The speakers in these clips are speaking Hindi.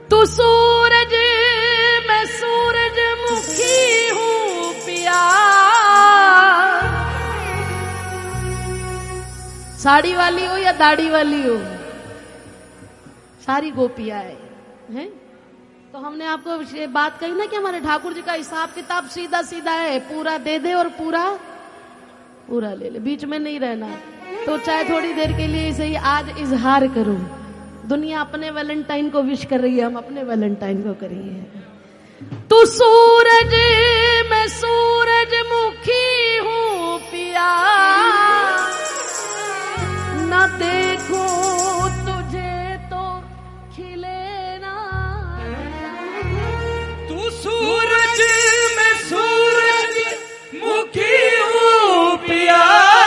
तू सूरज मैं सूरजमुखी हूँ पिया। साड़ी वाली हो या दाढ़ी वाली हो, सारी गोपियां है? तो हमने आपको ये बात कही ना कि हमारे ठाकुर जी का हिसाब किताब सीधा सीधा है, पूरा दे दे और पूरा पूरा ले ले, बीच में नहीं रहना। तो चाहे थोड़ी देर के लिए इसे आज इजहार करो। दुनिया अपने वैलेंटाइन को विश कर रही है, हम अपने वैलेंटाइन को करिए। तू सूरज मैं सूरजमुखी हूँ पिया, न देखूं तुझे तो खिले ना। तू सूरज मैं सूरजमुखी हूँ पिया,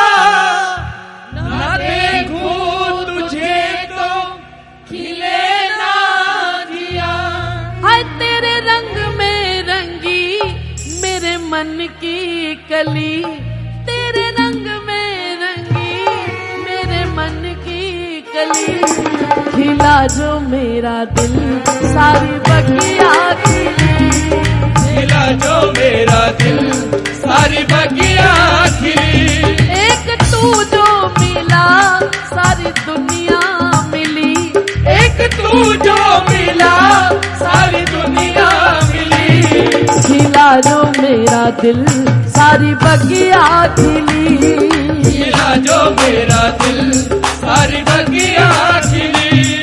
न देखूं तुझे तो खिले ना दिया। हाय तेरे रंग में रंगी मेरे मन की कली, तेरे रंग में रंगी मेरे मन की कली। खिला जो मेरा दिल सारी बगिया खिली, खिला जो मेरा दिल सारी बगिया खिली। एक तू जो मिला सारी दुनिया मिली, एक तू जो मिला सारी दुनिया मिली। खिला जो मेरा दिल सारी बगिया खिली, खिला जो मेरा दिल सारी बगिया खिली।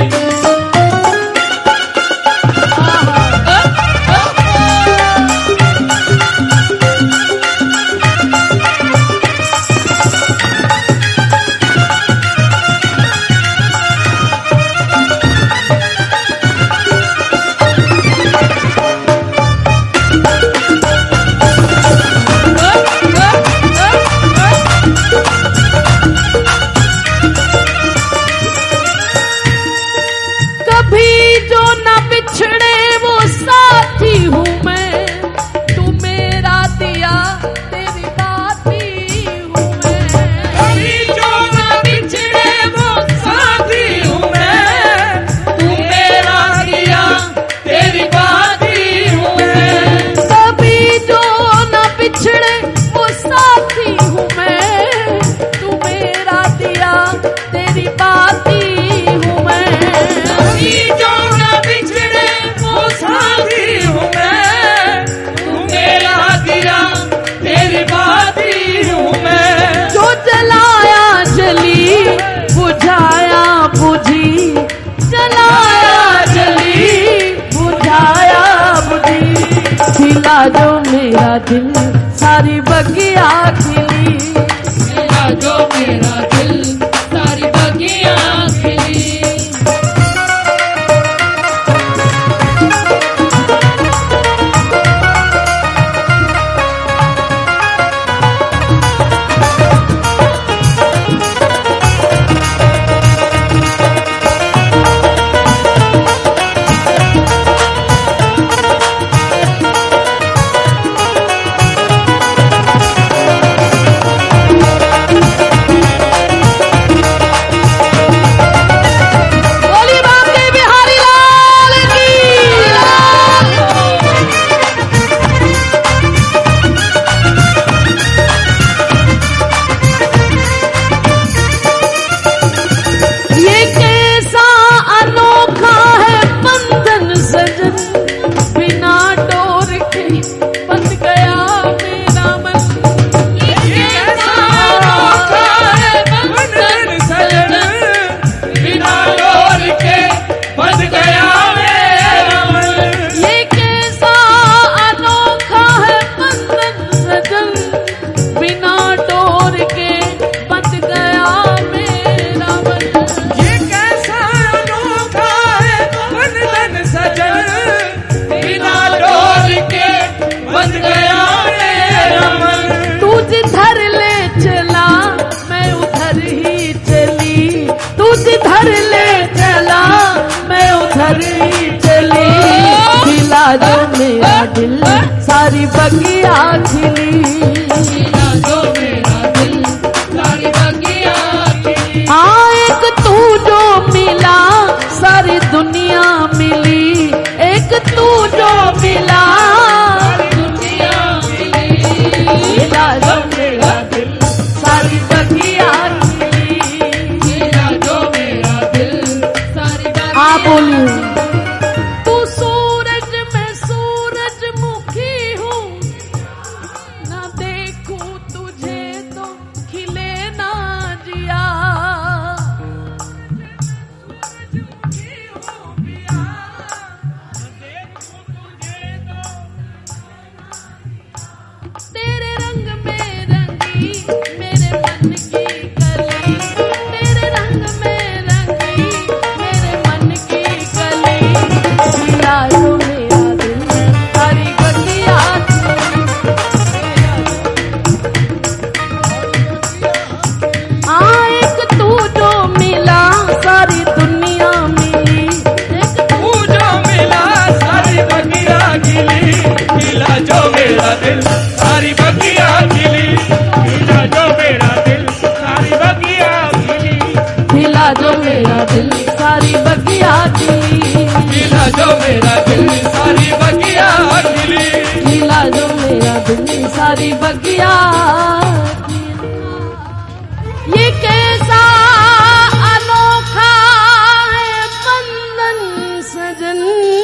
जो मेरा दिल सारी बगिया खिली, खिला जो मेरा दिल सारी बगिया खिली। जो मेरा दिल सारी बगिया खिली, खिला जो मेरा दिल सारी बगिया खिली। हाँ एक तू जो मिला सारी दुनिया मिली, एक तू जो मिला, दुनिया मिली, मिला जो मेरा दिल, सारी बगिया खिली। मिला जो मेरा दिल, सारी बगिया। आप बोलिए। तू सूरज में सूरजमुखी हूँ, ना देखूं तुझे तो खिले ना जिया। तेरे रंग में रंगी मेरे मन की कली, तेरे रंग में रंगी मेरे मन की कली। खिला जो मेरा दिल, सारी बगिया हाँ, एक तू जो मिला, सारी दुनिया मिली, एक तू जो मिला, सारी बगिया खिली। मिला जो मेरा दिल, सारी बगिया खिली। मिला जो मेरा दिल, सारी बगिया खिली। खिला जो मेरा दिल, सारी बगिया खिली। मिला जो मेरा दिल, सारी बगिया खिली। खिला जो मेरा दिल, सारी बगिया। ये कैसा अनोखा है बंधन सजन,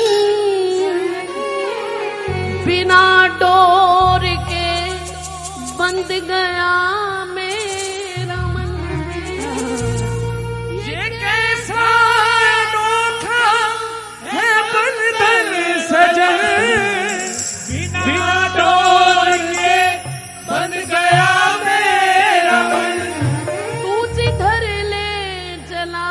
बिना डोर के बंध गया मेरा मन। ये कैसा अनोखा है बंधन सजन, बिना डोर के बंध गया मेरा मन। तू जिधर ले चला।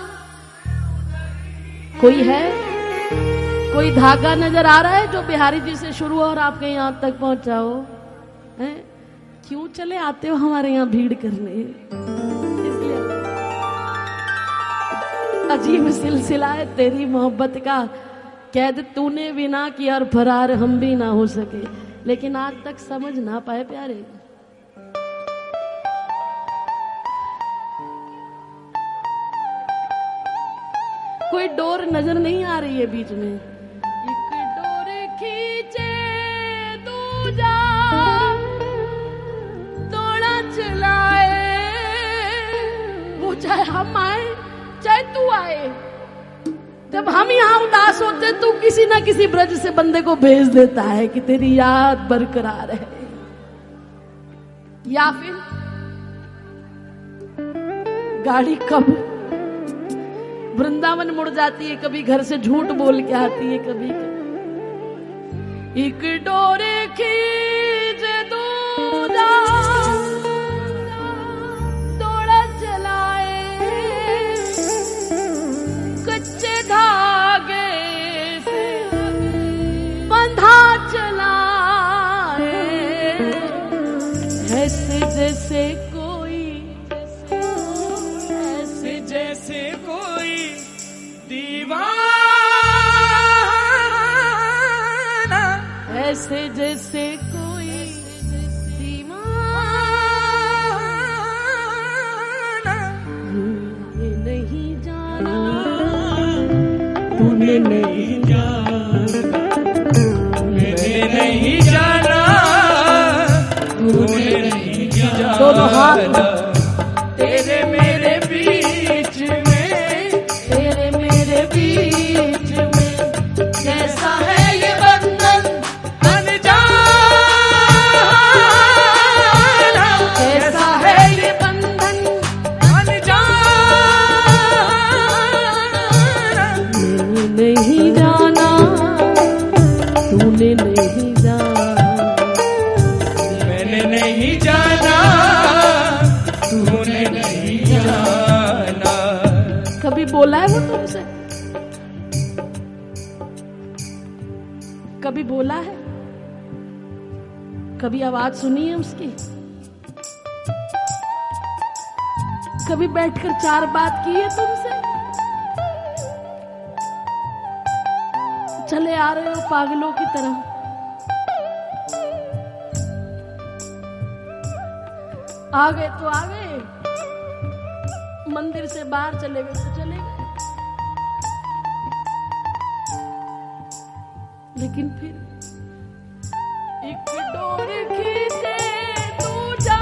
कोई है, कोई धागा नजर आ रहा है जो बिहारी जी से शुरू हो और आपके यहाँ तक पहुंचा हो? हैं? क्यों चले आते हो हमारे यहाँ भीड़ करने? इसलिए अजीब सिलसिला है तेरी मोहब्बत का, कैद तूने भी ना किया और फरार हम भी ना हो सके, लेकिन आज तक समझ ना पाए प्यारे। कोई डोर नजर नहीं आ रही है बीच में। एक डोर खींचे दूजा, दौड़ा चलाए, वो चाहे हम आए चाहे तू आए। जब हम यहाँ उदास होते तू किसी ना किसी ब्रज से बंदे को भेज देता है कि तेरी याद बरकरार है। या फिर गाड़ी कब वृंदावन मुड़ जाती है, कभी घर से झूठ बोल के आती है, कभी एक डोरे खींच दूजा, दौड़ा चलाए, कच्चे धागे से बंधा चलाए, ऐसे जैसे कोई, ऐसे जैसे कोई दीवाना, ऐसे जैसे कोई दीवाना। तूने नहीं जाना, तूने नहीं जाना, मैंने नहीं जाना, तूने नहीं जाना। दोनों हाथ तेरे मेरे बीच में, तेरे मेरे बीच में कैसा है ये बंधन अनजाना, कैसा है ये बंधन अनजाना। मैंने नहीं जाना, तूने नहीं जाना, मैंने नहीं जाना, तूने नहीं जाना। कभी बोला है वो तुमसे? कभी बोला है? कभी आवाज सुनी है उसकी? कभी बैठकर चार बात की है तुमसे? चले आ रहे हो पागलों की तरह, आ गए तो आ गए, मंदिर से बाहर चले गए तो चले गए। लेकिन फिर एक डोर खींचे तू जा।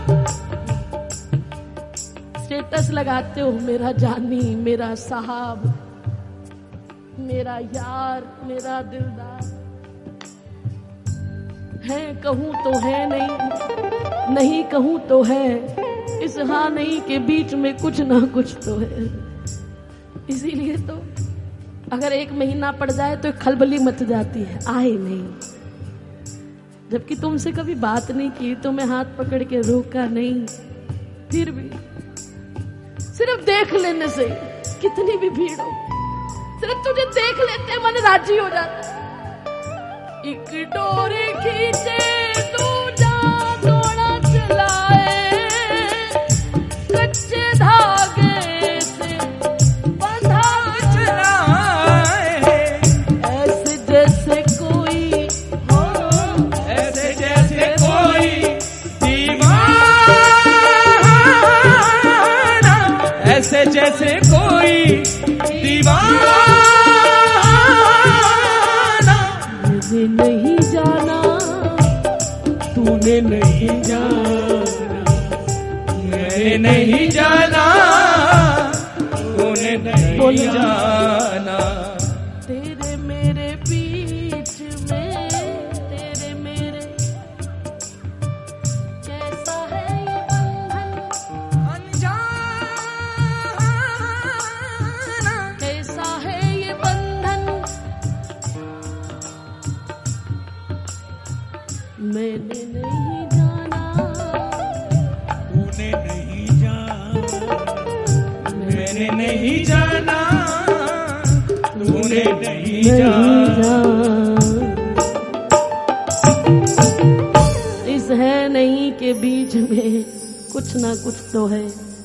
स्टेटस लगाते हो मेरा जानी, मेरा साहब, मेरा यार, मेरा दिलदार। है कहूं तो है, नहीं कहूं तो है। इस हाँ नहीं के बीच में कुछ ना कुछ तो है। इसीलिए तो अगर 1 महीना पड़ जाए तो खलबली मच जाती है, आए नहीं। जबकि तुमसे कभी बात नहीं की, तुम्हें हाथ पकड़ के रोका नहीं, फिर भी सिर्फ देख लेने से कितनी भी भीड़ हो, सिर्फ तुझे देख लेते मन राजी हो जाता। एक डोरी खींचे तू जा, थोड़ा चलाए, कच्चे धागे से बंधा चलाए। ऐसे जैसे कोई हो, ऐसे जैसे कोई दीवाना, ऐसे जैसे कोई दीवाना। मैंने नहीं जाना, तूने नहीं जाना, मैंने नहीं जाना, तूने नहीं जाना। तेरे मेरे बीच में, तेरे मेरे कैसा है ये बंधन अनजाना, कैसा है ये बंधन। मैंने नहीं जाना, तूने नहीं जाना, मैंने नहीं जाना, तूने नहीं जाना। इस है नहीं के बीच में कुछ ना कुछ तो है।